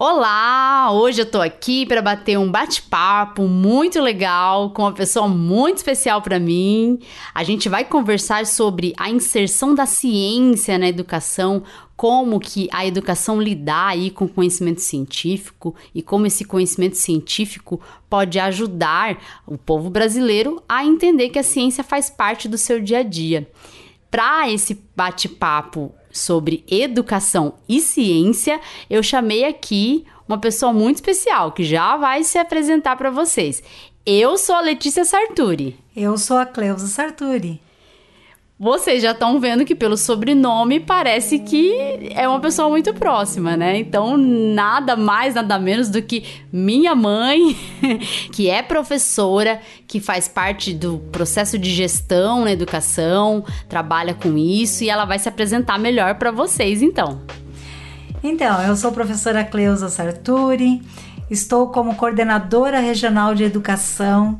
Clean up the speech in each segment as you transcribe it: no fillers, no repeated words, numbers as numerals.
Olá! Hoje eu tô aqui para bater um bate-papo muito legal com uma pessoa muito especial para mim. A gente vai conversar sobre a inserção da ciência na educação, como que a educação lidar aí com o conhecimento científico e como esse conhecimento científico pode ajudar o povo brasileiro a entender que a ciência faz parte do seu dia a dia. Para esse bate-papo sobre educação e ciência, eu chamei aqui uma pessoa muito especial que já vai se apresentar para vocês. Eu sou a Letícia Sarturi. Eu sou a Cleusa Sarturi. Vocês já estão vendo que pelo sobrenome parece que é uma pessoa muito próxima, né? Então, nada mais, nada menos do que minha mãe, que é professora, que faz parte do processo de gestão na educação, trabalha com isso e ela vai se apresentar melhor para vocês, então. Então, eu sou a professora Cleusa Sarturi, estou como coordenadora regional de educação.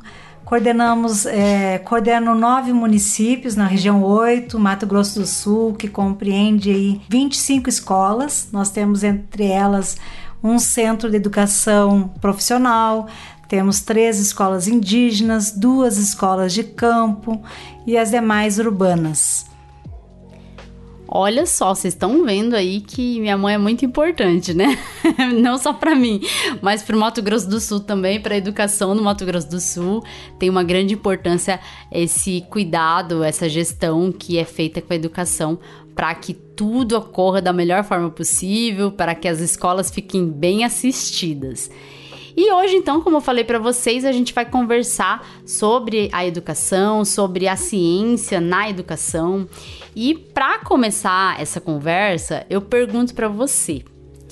Coordeno 9 municípios na região 8, Mato Grosso do Sul, que compreende aí 25 escolas. Nós temos entre elas um centro de educação profissional, temos 3 escolas indígenas, 2 escolas de campo e as demais urbanas. Olha só, vocês estão vendo aí que minha mãe é muito importante, né? Não só para mim, mas para o Mato Grosso do Sul também, para a educação no Mato Grosso do Sul. Tem uma grande importância esse cuidado, essa gestão que é feita com a educação para que tudo ocorra da melhor forma possível, para que as escolas fiquem bem assistidas. E hoje, então, como eu falei para vocês, a gente vai conversar sobre a educação, sobre a ciência na educação. E para começar essa conversa, eu pergunto para você: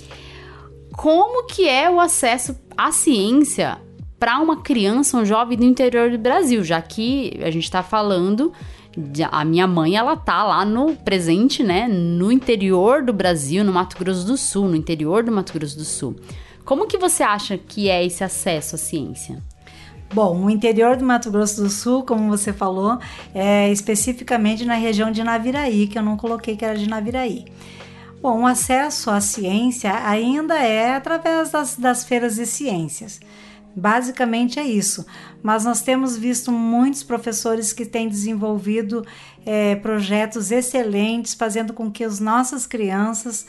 como que é o acesso à ciência para uma criança, um jovem do interior do Brasil? Já que a gente está falando, a minha mãe, ela tá lá no presente, né, no interior do Brasil, no Mato Grosso do Sul, no interior do Mato Grosso do Sul. Como que você acha que é esse acesso à ciência? Bom, o interior do Mato Grosso do Sul, como você falou, é especificamente na região de Naviraí, que eu não coloquei que era de Naviraí. Bom, o acesso à ciência ainda é através das feiras de ciências. Basicamente é isso, mas nós temos visto muitos professores que têm desenvolvido projetos excelentes, fazendo com que as nossas crianças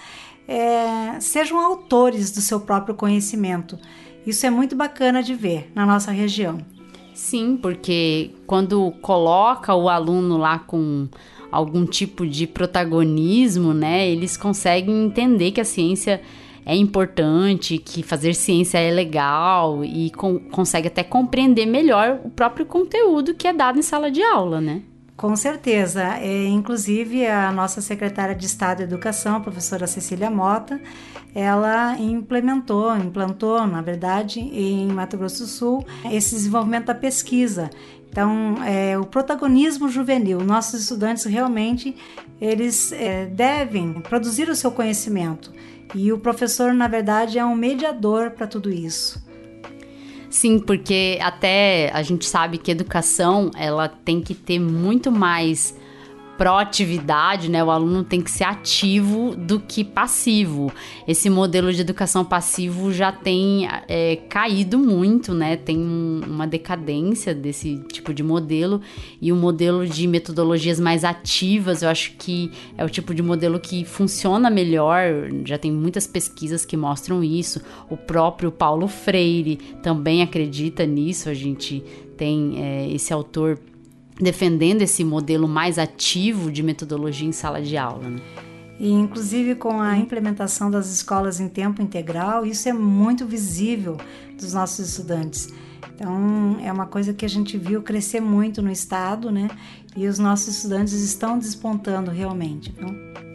sejam autores do seu próprio conhecimento. Isso é muito bacana de ver na nossa região. Sim, porque quando coloca o aluno lá com algum tipo de protagonismo, né, eles conseguem entender que a ciência é importante, que fazer ciência é legal e consegue até compreender melhor o próprio conteúdo que é dado em sala de aula, né? Com certeza, inclusive a nossa secretária de Estado de Educação, a professora Cecília Mota, ela implantou, na verdade, em Mato Grosso do Sul, esse desenvolvimento da pesquisa. Então, o protagonismo juvenil, nossos estudantes realmente, eles devem produzir o seu conhecimento e o professor, na verdade, é um mediador para tudo isso. Sim, porque até a gente sabe que a educação, ela tem que ter muito mais proatividade, né? O aluno tem que ser ativo do que passivo. Esse modelo de educação passivo já tem caído muito, né? Tem uma decadência desse tipo de modelo e um modelo de metodologias mais ativas, eu acho que é o tipo de modelo que funciona melhor. Já tem muitas pesquisas que mostram isso. O próprio Paulo Freire também acredita nisso. A gente tem esse autor defendendo esse modelo mais ativo de metodologia em sala de aula, né? E inclusive com a implementação das escolas em tempo integral, isso é muito visível dos nossos estudantes. Então, é uma coisa que a gente viu crescer muito no estado, né? E os nossos estudantes estão despontando realmente, então.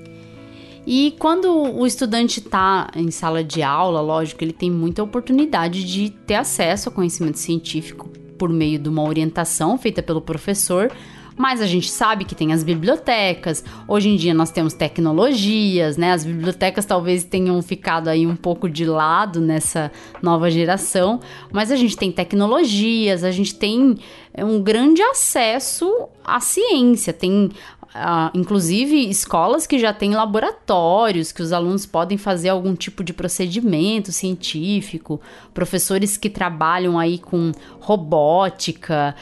E quando o estudante está em sala de aula, lógico, ele tem muita oportunidade de ter acesso ao conhecimento científico por meio de uma orientação feita pelo professor, mas a gente sabe que tem as bibliotecas. Hoje em dia nós temos tecnologias, né? As bibliotecas talvez tenham ficado aí um pouco de lado nessa nova geração, mas a gente tem tecnologias, a gente tem um grande acesso à ciência, tem inclusive escolas que já têm laboratórios, que os alunos podem fazer algum tipo de procedimento científico, professores que trabalham aí com robótica.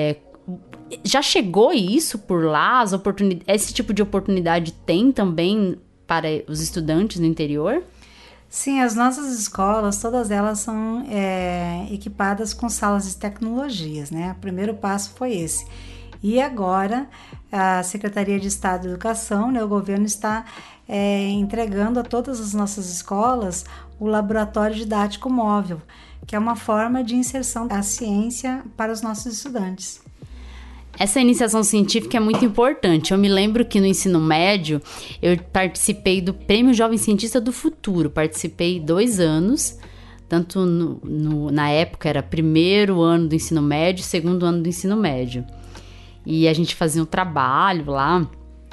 Já chegou isso por lá? Esse tipo de oportunidade tem também para os estudantes no interior? Sim, as nossas escolas, todas elas são equipadas com salas de tecnologias, né? O primeiro passo foi esse. E agora, a Secretaria de Estado de Educação, né, o governo está entregando a todas as nossas escolas o laboratório didático móvel, que é uma forma de inserção da ciência para os nossos estudantes. Essa iniciação científica é muito importante. Eu me lembro que no ensino médio eu participei do Prêmio Jovem Cientista do Futuro. Participei 2 anos, tanto na época era primeiro ano do ensino médio, segundo ano do ensino médio. E a gente fazia um trabalho lá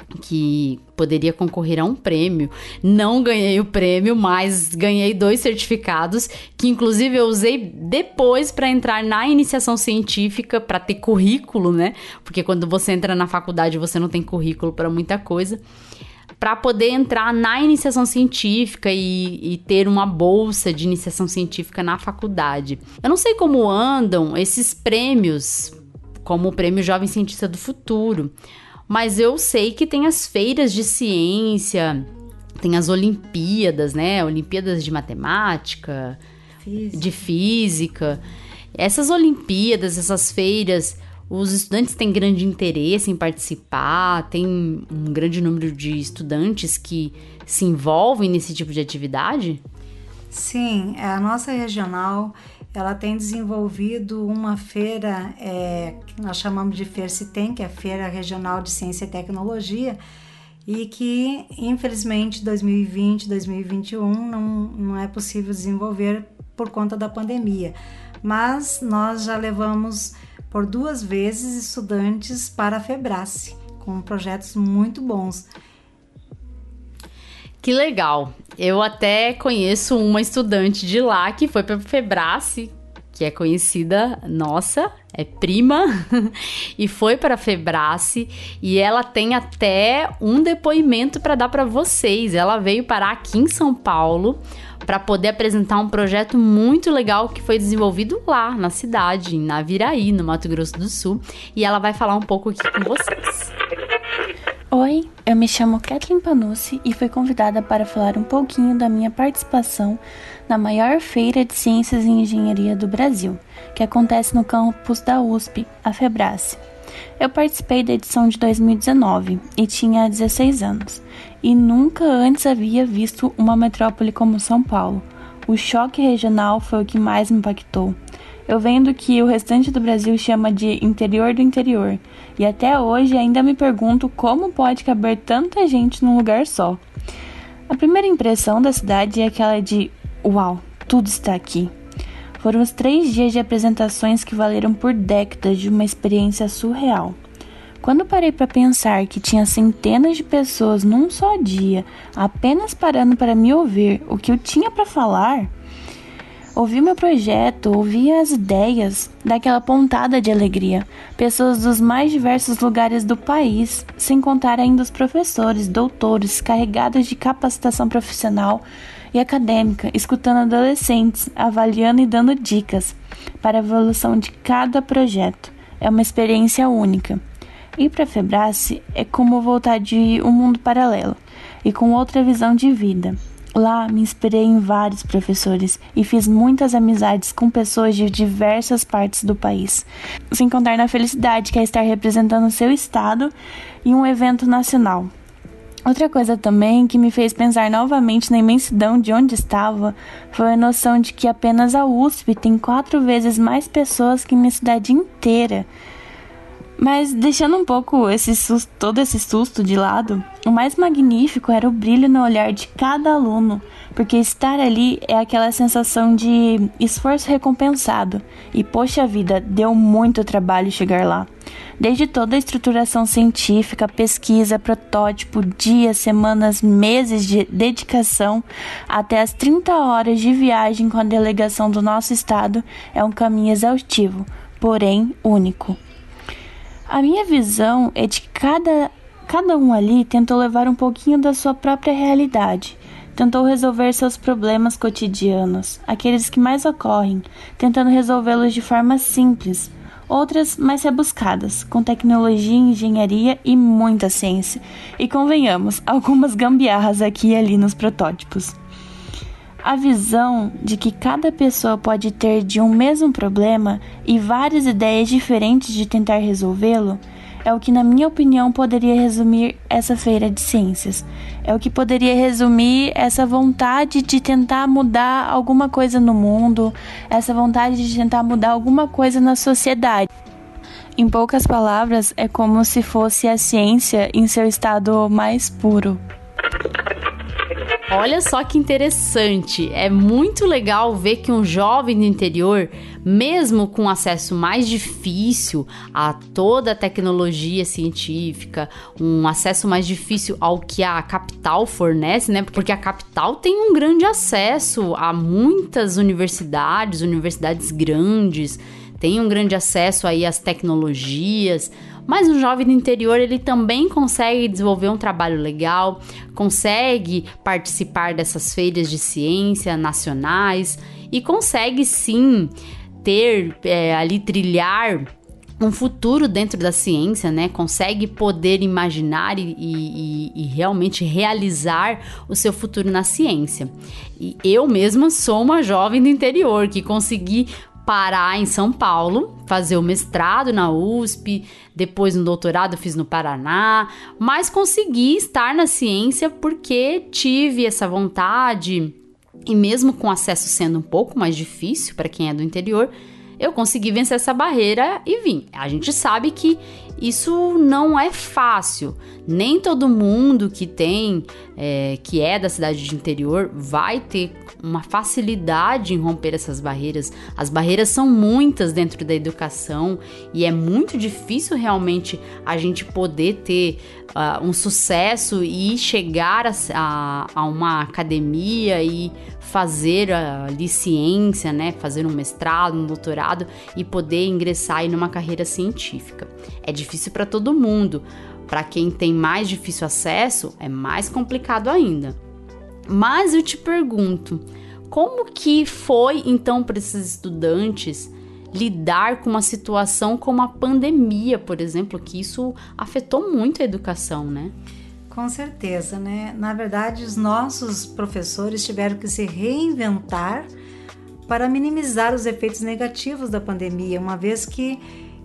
que poderia concorrer a um prêmio. Não ganhei o prêmio, mas ganhei 2 certificados, que inclusive eu usei depois para entrar na iniciação científica, para ter currículo, né? Porque quando você entra na faculdade, você não tem currículo para muita coisa. Para poder entrar na iniciação científica e ter uma bolsa de iniciação científica na faculdade. Eu não sei como andam esses prêmios, como o Prêmio Jovem Cientista do Futuro, mas eu sei que tem as feiras de ciência, tem as Olimpíadas, né? Olimpíadas de matemática, de física. Essas Olimpíadas, essas feiras, os estudantes têm grande interesse em participar, tem um grande número de estudantes que se envolvem nesse tipo de atividade? Sim, a nossa regional, ela tem desenvolvido uma feira, que nós chamamos de FEIRCITEM, que é a Feira Regional de Ciência e Tecnologia, e que, infelizmente, 2020, 2021 não é possível desenvolver por conta da pandemia. Mas nós já levamos por 2 vezes estudantes para a FEBRACE, com projetos muito bons. Que legal! Eu até conheço uma estudante de lá que foi para a FEBRACE, que é conhecida nossa, é prima, e foi para a FEBRACE, e ela tem até um depoimento para dar para vocês. Ela veio parar aqui em São Paulo para poder apresentar um projeto muito legal que foi desenvolvido lá na cidade, em Naviraí, no Mato Grosso do Sul, e ela vai falar um pouco aqui com vocês. Oi, eu me chamo Kathleen Panucci e fui convidada para falar um pouquinho da minha participação na maior feira de ciências e engenharia do Brasil, que acontece no campus da USP, a FEBRACE. Eu participei da edição de 2019 e tinha 16 anos, e nunca antes havia visto uma metrópole como São Paulo. O choque regional foi o que mais me impactou. Eu vendo que o restante do Brasil chama de interior do interior, e até hoje ainda me pergunto como pode caber tanta gente num lugar só. A primeira impressão da cidade é aquela de uau, tudo está aqui. Foram os 3 dias de apresentações que valeram por décadas de uma experiência surreal. Quando parei para pensar que tinha centenas de pessoas num só dia, apenas parando para me ouvir o que eu tinha para falar, ouvi meu projeto, ouvi as ideias, daquela pontada de alegria. Pessoas dos mais diversos lugares do país, sem contar ainda os professores, doutores, carregados de capacitação profissional e acadêmica, escutando adolescentes, avaliando e dando dicas para a evolução de cada projeto. É uma experiência única. Ir para a FEBRACE é como voltar de um mundo paralelo e com outra visão de vida. Lá me inspirei em vários professores e fiz muitas amizades com pessoas de diversas partes do país, sem contar na felicidade que é estar representando o seu estado em um evento nacional. Outra coisa também que me fez pensar novamente na imensidão de onde estava foi a noção de que apenas a USP tem 4 vezes mais pessoas que minha cidade inteira. Mas deixando um pouco todo esse susto de lado, o mais magnífico era o brilho no olhar de cada aluno, porque estar ali é aquela sensação de esforço recompensado. E poxa vida, deu muito trabalho chegar lá. Desde toda a estruturação científica, pesquisa, protótipo, dias, semanas, meses de dedicação, até as 30 horas de viagem com a delegação do nosso estado, é um caminho exaustivo, porém único. A minha visão é de que cada Cada um ali tentou levar um pouquinho da sua própria realidade. Tentou resolver seus problemas cotidianos, aqueles que mais ocorrem, tentando resolvê-los de forma simples, outras mais rebuscadas, com tecnologia, engenharia e muita ciência. E convenhamos, algumas gambiarras aqui e ali nos protótipos. A visão de que cada pessoa pode ter de um mesmo problema e várias ideias diferentes de tentar resolvê-lo é o que, na minha opinião, poderia resumir essa feira de ciências. É o que poderia resumir essa vontade de tentar mudar alguma coisa no mundo, essa vontade de tentar mudar alguma coisa na sociedade. Em poucas palavras, é como se fosse a ciência em seu estado mais puro. Olha só que interessante, é muito legal ver que um jovem do interior, mesmo com acesso mais difícil a toda a tecnologia científica, um acesso mais difícil ao que a capital fornece, né? Porque a capital tem um grande acesso a muitas universidades grandes, tem um grande acesso aí às tecnologias. Mas o jovem do interior, ele também consegue desenvolver um trabalho legal, consegue participar dessas feiras de ciência nacionais e consegue sim ter trilhar um futuro dentro da ciência, né? Consegue poder imaginar e realmente realizar o seu futuro na ciência. E eu mesma sou uma jovem do interior que consegui parar em São Paulo, fazer o mestrado na USP, depois no doutorado fiz no Paraná, mas consegui estar na ciência porque tive essa vontade e mesmo com acesso sendo um pouco mais difícil para quem é do interior, eu consegui vencer essa barreira e vim. A gente sabe que isso não é fácil. Nem todo mundo que é da cidade de interior vai ter uma facilidade em romper essas barreiras. As barreiras são muitas dentro da educação e é muito difícil realmente a gente poder ter um sucesso e chegar a uma academia e fazer ali ciência, né? Fazer um mestrado, um doutorado e poder ingressar aí numa carreira científica. É difícil para todo mundo. Para quem tem mais difícil acesso, é mais complicado ainda. Mas eu te pergunto, como que foi então para esses estudantes lidar com uma situação como a pandemia, por exemplo, que isso afetou muito a educação, né? Com certeza, né? Na verdade, os nossos professores tiveram que se reinventar para minimizar os efeitos negativos da pandemia, uma vez que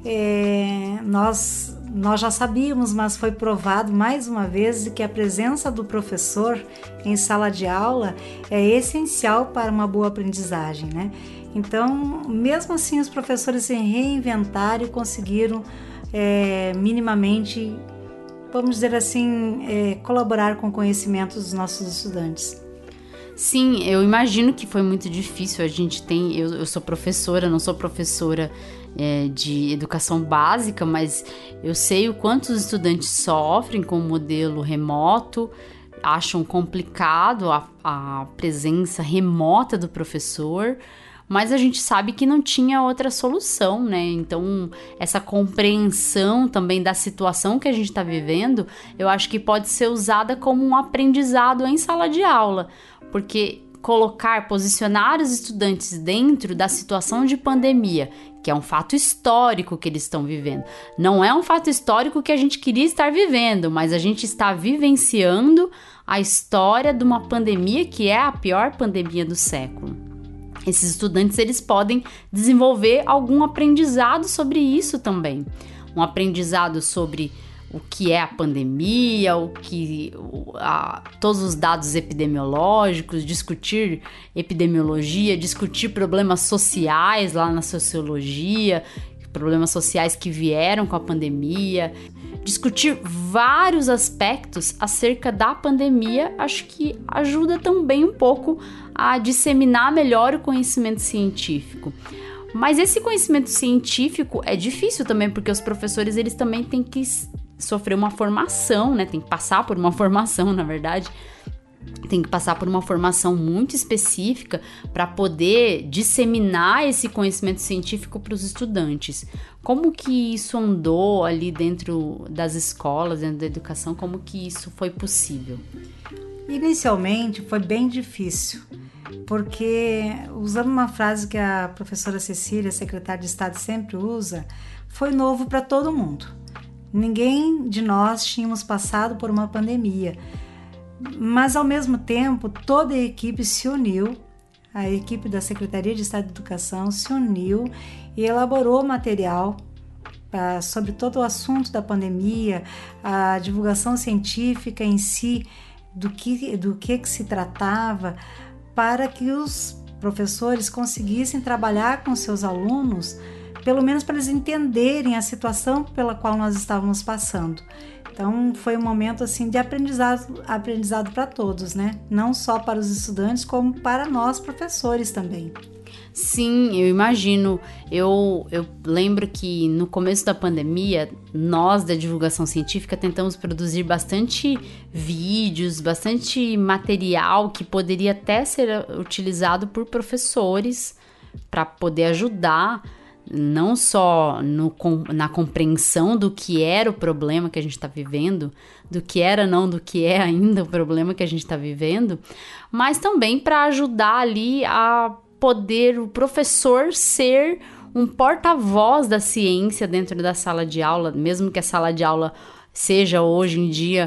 nós já sabíamos, mas foi provado mais uma vez que a presença do professor em sala de aula é essencial para uma boa aprendizagem, né? Então, mesmo assim, os professores se reinventaram e conseguiram minimamente, vamos dizer assim, colaborar com o conhecimento dos nossos estudantes. Sim, eu imagino que foi muito difícil. Eu sou professora, não sou professora de educação básica, mas eu sei o quanto os estudantes sofrem com o modelo remoto, acham complicado a presença remota do professor, mas a gente sabe que não tinha outra solução, né? Então, essa compreensão também da situação que a gente está vivendo, eu acho que pode ser usada como um aprendizado em sala de aula, porque posicionar os estudantes dentro da situação de pandemia, que é um fato histórico que eles estão vivendo. Não é um fato histórico que a gente queria estar vivendo, mas a gente está vivenciando a história de uma pandemia que é a pior pandemia do século. Esses estudantes, eles podem desenvolver algum aprendizado sobre isso também. Um aprendizado sobre o que é a pandemia, todos os dados epidemiológicos, discutir epidemiologia, discutir problemas sociais lá na sociologia, problemas sociais que vieram com a pandemia, discutir vários aspectos acerca da pandemia, acho que ajuda também um pouco a disseminar melhor o conhecimento científico. Mas esse conhecimento científico é difícil também, porque os professores, eles também têm que sofrer uma formação, né? Tem que passar por uma formação, na verdade, tem que passar por uma formação muito específica para poder disseminar esse conhecimento científico para os estudantes. Como que isso andou ali dentro das escolas, dentro da educação? Como que isso foi possível? Inicialmente foi bem difícil, porque, usando uma frase que a professora Cecília, secretária de Estado, sempre usa, foi novo para todo mundo. Ninguém de nós tínhamos passado por uma pandemia, mas ao mesmo tempo toda a equipe se uniu, a equipe da Secretaria de Estado de Educação se uniu e elaborou material sobre todo o assunto da pandemia, a divulgação científica em si, do que se tratava, para que os professores conseguissem trabalhar com seus alunos, pelo menos para eles entenderem a situação pela qual nós estávamos passando. Então foi um momento assim de aprendizado para todos, né? Não só para os estudantes, como para nós professores também. Sim, eu imagino. Eu lembro que no começo da pandemia, nós da divulgação científica tentamos produzir bastante vídeos, bastante material que poderia até ser utilizado por professores para poder ajudar não só na compreensão do que era o problema que a gente está vivendo, do que era não, do que é ainda o problema que a gente está vivendo, mas também para ajudar ali a poder o professor ser um porta-voz da ciência dentro da sala de aula, mesmo que a sala de aula seja hoje em dia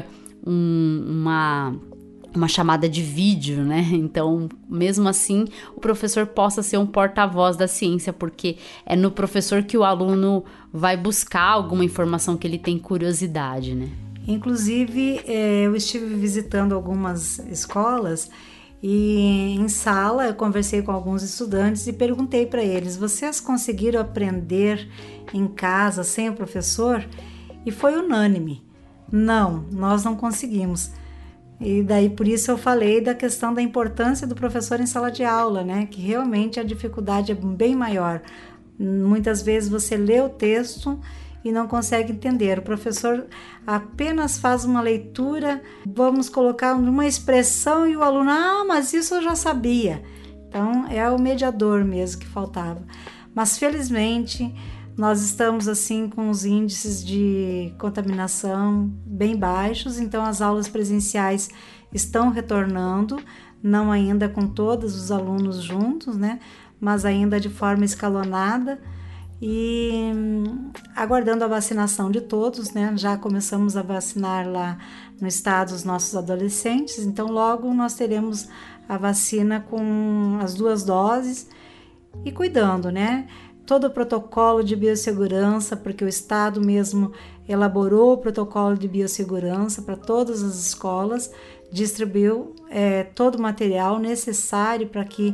uma chamada de vídeo, né? Então, mesmo assim, o professor possa ser um porta-voz da ciência, porque é no professor que o aluno vai buscar alguma informação que ele tem curiosidade, né? Inclusive, eu estive visitando algumas escolas e em sala eu conversei com alguns estudantes e perguntei para eles: vocês conseguiram aprender em casa sem o professor? E foi unânime: não, nós não conseguimos. E daí por isso eu falei da questão da importância do professor em sala de aula, né? Que realmente a dificuldade é bem maior. Muitas vezes você lê o texto e não consegue entender. O professor apenas faz uma leitura, vamos colocar uma expressão e o aluno, mas isso eu já sabia. Então é o mediador mesmo que faltava. Mas felizmente nós estamos assim com os índices de contaminação bem baixos, então as aulas presenciais estão retornando, não ainda com todos os alunos juntos, né? Mas ainda de forma escalonada e aguardando a vacinação de todos, né? Já começamos a vacinar lá no estado os nossos adolescentes, então logo nós teremos a vacina com as 2 doses e cuidando, né? Todo o protocolo de biossegurança, porque o Estado mesmo elaborou o protocolo de biossegurança para todas as escolas, distribuiu todo o material necessário para que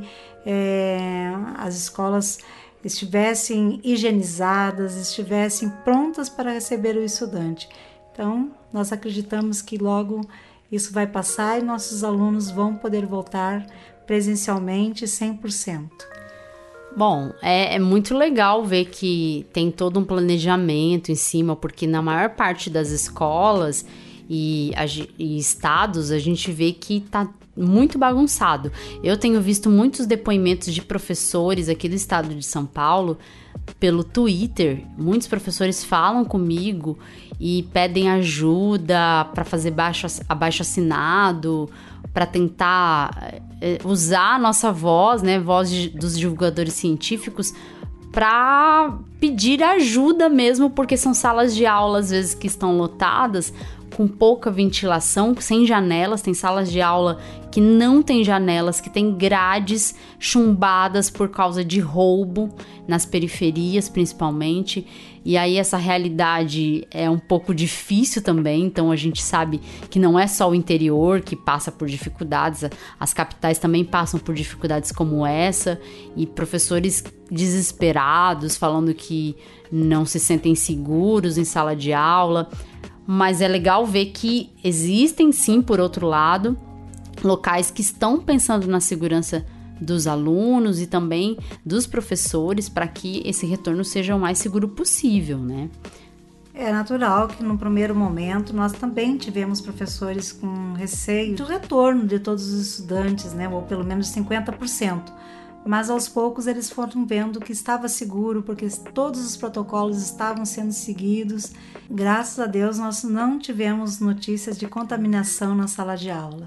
as escolas estivessem higienizadas, estivessem prontas para receber o estudante. Então, nós acreditamos que logo isso vai passar e nossos alunos vão poder voltar presencialmente 100%. Bom, é muito legal ver que tem todo um planejamento em cima, porque na maior parte das escolas e estados a gente vê que tá muito bagunçado. Eu tenho visto muitos depoimentos de professores aqui do estado de São Paulo pelo Twitter. Muitos professores falam comigo e pedem ajuda para fazer abaixo-assinado, para tentar usar a nossa voz, né, voz dos divulgadores científicos, para pedir ajuda mesmo, porque são salas de aula, às vezes, que estão lotadas, com pouca ventilação, sem janelas. Tem salas de aula que não tem janelas, que tem grades chumbadas por causa de roubo, nas periferias principalmente. E aí essa realidade é um pouco difícil também, então a gente sabe que não é só o interior que passa por dificuldades, as capitais também passam por dificuldades como essa, e professores desesperados, falando que não se sentem seguros em sala de aula. Mas é legal ver que existem sim, por outro lado, locais que estão pensando na segurança dos alunos e também dos professores para que esse retorno seja o mais seguro possível, né? É natural que no primeiro momento nós também tivemos professores com receio do retorno de todos os estudantes, né, ou pelo menos 50%. Mas aos poucos eles foram vendo que estava seguro, porque todos os protocolos estavam sendo seguidos. Graças a Deus nós não tivemos notícias de contaminação na sala de aula.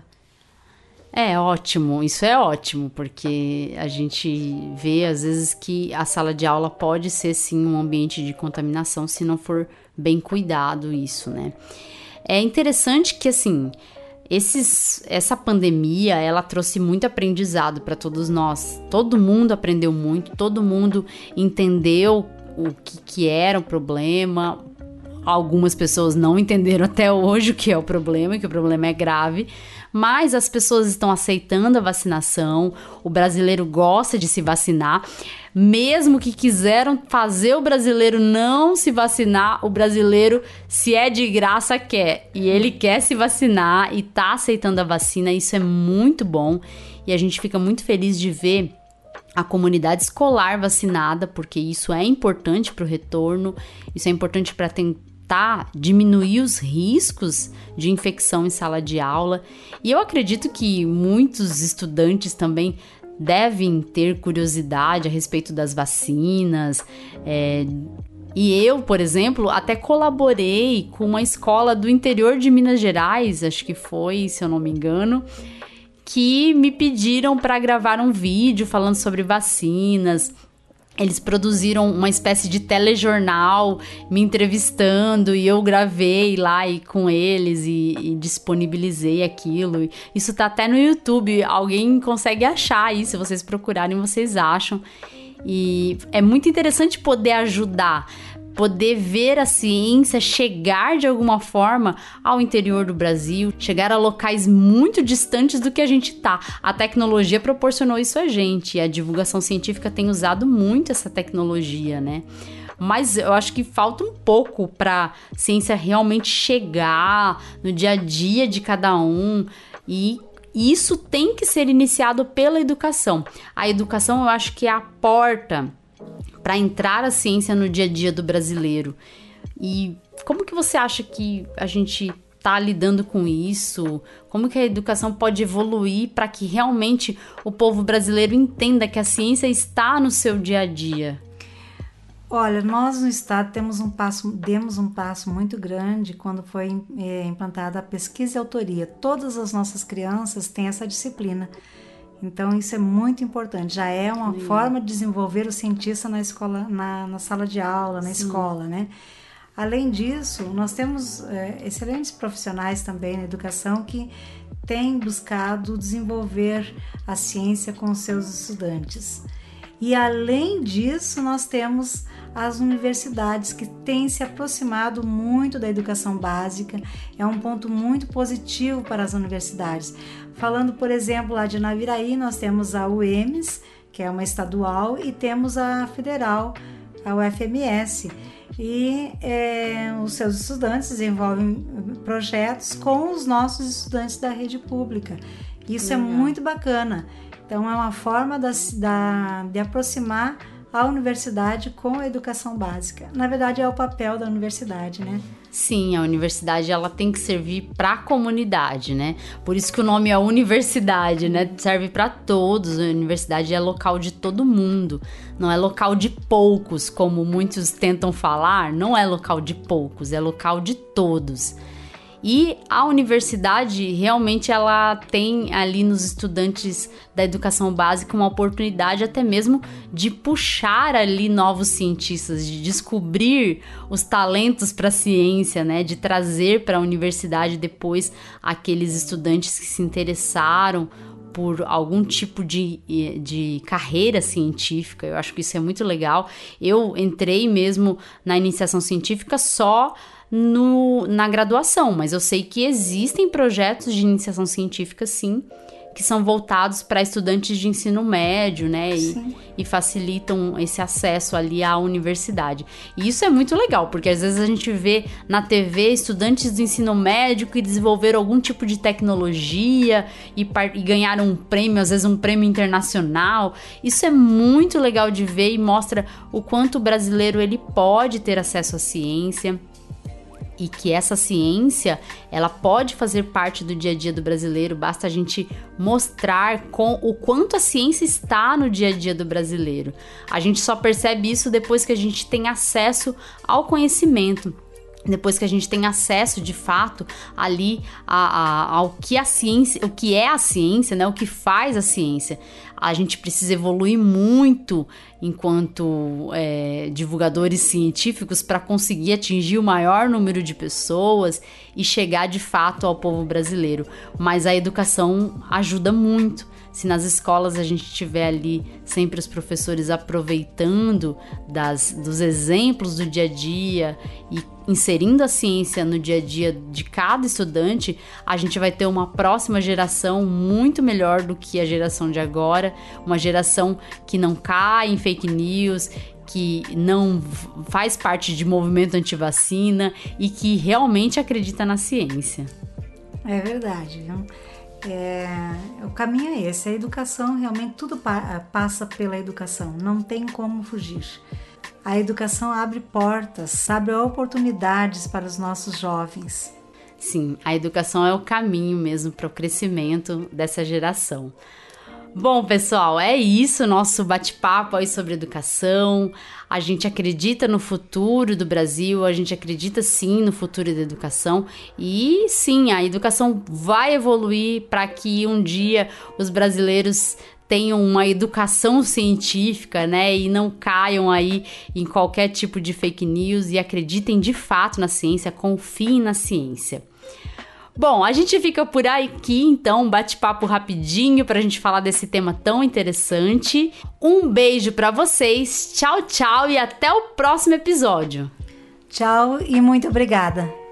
É ótimo, isso é ótimo, porque a gente vê às vezes que a sala de aula pode ser sim um ambiente de contaminação se não for bem cuidado isso, né? É interessante que assim, essa pandemia, ela trouxe muito aprendizado para todos nós. Todo mundo aprendeu muito, todo mundo entendeu o que era o problema. Algumas pessoas não entenderam até hoje o que é o problema, que o problema é grave, mas as pessoas estão aceitando a vacinação, o brasileiro gosta de se vacinar, mesmo que quiseram fazer o brasileiro não se vacinar, o brasileiro, se é de graça, quer, e ele quer se vacinar e tá aceitando a vacina, isso é muito bom, e a gente fica muito feliz de ver a comunidade escolar vacinada, porque isso é importante para o retorno, isso é importante para tentar diminuir os riscos de infecção em sala de aula. E eu acredito que muitos estudantes também devem ter curiosidade a respeito das vacinas. E eu, por exemplo, até colaborei com uma escola do interior de Minas Gerais, acho que foi, se eu não me engano, que me pediram para gravar um vídeo falando sobre vacinas. Eles produziram uma espécie de telejornal me entrevistando e eu gravei lá com eles e disponibilizei aquilo. Isso tá até no YouTube, alguém consegue achar aí, se vocês procurarem vocês acham. E é muito interessante poder ajudar, poder ver a ciência chegar de alguma forma ao interior do Brasil, chegar a locais muito distantes do que a gente tá. A tecnologia proporcionou isso a gente, e a divulgação científica tem usado muito essa tecnologia, né? Mas eu acho que falta um pouco para a ciência realmente chegar no dia a dia de cada um, e isso tem que ser iniciado pela educação. A educação, eu acho que é a porta para entrar a ciência no dia a dia do brasileiro. E como que você acha que a gente está lidando com isso? Como que a educação pode evoluir para que realmente o povo brasileiro entenda que a ciência está no seu dia a dia? Olha, nós no estado demos um passo muito grande quando foi implantada a pesquisa e autoria. Todas as nossas crianças têm essa disciplina. Então isso é muito importante, já é uma forma de desenvolver o cientista na escola, na sala de aula, na escola, né? Além disso, nós temos excelentes profissionais também na educação que têm buscado desenvolver a ciência com os seus estudantes. E além disso, nós temos as universidades que têm se aproximado muito da educação básica, é um ponto muito positivo para as universidades. Falando, por exemplo, lá de Naviraí, nós temos a UEMS, que é uma estadual, e temos a federal, a UFMS. E os seus estudantes desenvolvem projetos com os nossos estudantes da rede pública. Isso é muito bacana. Então, é uma forma de aproximar a universidade com a educação básica. Na verdade, é o papel da universidade, né? Sim, a universidade ela tem que servir para a comunidade, né? Por isso que o nome é universidade, né? Serve para todos. A universidade é local de todo mundo. Não é local de poucos, como muitos tentam falar. Não é local de poucos, é local de todos. E a universidade realmente ela tem ali nos estudantes da educação básica uma oportunidade até mesmo de puxar ali novos cientistas, de descobrir os talentos para a ciência, né? De trazer para a universidade depois aqueles estudantes que se interessaram por algum tipo de carreira científica. Eu acho que isso é muito legal. Eu entrei mesmo na iniciação científica só na graduação, mas eu sei que existem projetos de iniciação científica, sim, que são voltados para estudantes de ensino médio, né, e facilitam esse acesso ali à universidade. E isso é muito legal, porque às vezes a gente vê na TV estudantes do ensino médio que desenvolveram algum tipo de tecnologia e ganharam um prêmio, às vezes um prêmio internacional. Isso é muito legal de ver e mostra o quanto o brasileiro ele pode ter acesso à ciência. e que essa ciência, ela pode fazer parte do dia a dia do brasileiro, basta a gente mostrar o quanto a ciência está no dia a dia do brasileiro. A gente só percebe isso depois que a gente tem acesso ao conhecimento. Depois que a gente tem acesso, de fato, ali ao que a ciência, o que é a ciência, né? O que faz a ciência. A gente precisa evoluir muito enquanto divulgadores científicos para conseguir atingir o maior número de pessoas e chegar, de fato, ao povo brasileiro. Mas a educação ajuda muito. Se nas escolas a gente tiver ali sempre os professores aproveitando dos exemplos do dia a dia e inserindo a ciência no dia a dia de cada estudante, a gente vai ter uma próxima geração muito melhor do que a geração de agora, uma geração que não cai em fake news, que não faz parte de movimento antivacina e que realmente acredita na ciência. É verdade, viu? O caminho é esse, a educação, realmente tudo passa pela educação, não tem como fugir. A educação abre portas, abre oportunidades para os nossos jovens. Sim, a educação é o caminho mesmo para o crescimento dessa geração. Bom, pessoal, é isso, nosso bate-papo aí sobre educação. A gente acredita no futuro do Brasil, a gente acredita sim no futuro da educação e sim, a educação vai evoluir para que um dia os brasileiros tenham uma educação científica, né, e não caiam aí em qualquer tipo de fake news e acreditem de fato na ciência, confiem na ciência. Bom, a gente fica por aqui, então, um bate-papo rapidinho pra gente falar desse tema tão interessante. Um beijo pra vocês, tchau, tchau e até o próximo episódio. Tchau e muito obrigada.